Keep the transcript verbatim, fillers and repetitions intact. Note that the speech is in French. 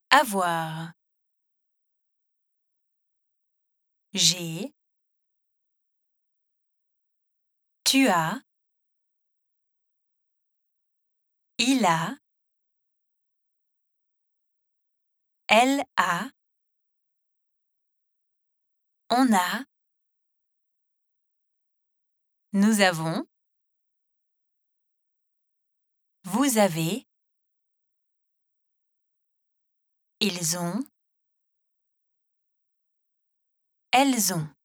Avoir. J'ai. Tu as. Il a. Elle a. On a. Nous avons. Vous avez. Ils ont. Elles ont.